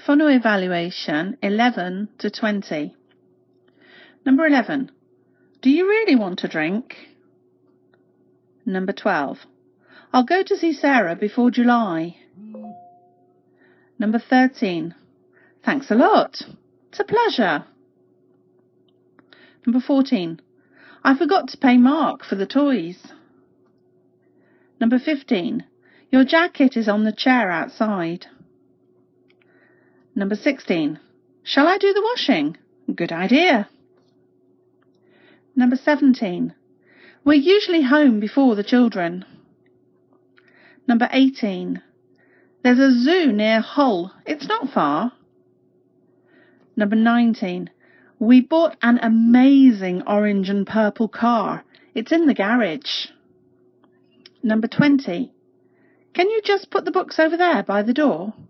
Phono evaluation 11 to 20. Number 11. Do you really want a drink? Number 12. I'll go to see Sarah before July. Number 13. Thanks a lot. It's a pleasure. Number 14. I forgot to pay Mark for the toys. Number 15. Your jacket is on the chair outside. Number 16. Shall I do the washing? Good idea. Number 17. We're usually home before the children. Number 18. There's a zoo near Hull. It's not far. Number 19. We bought an amazing orange and purple car. It's in the garage. Number 20. Can you just put the books over there by the door?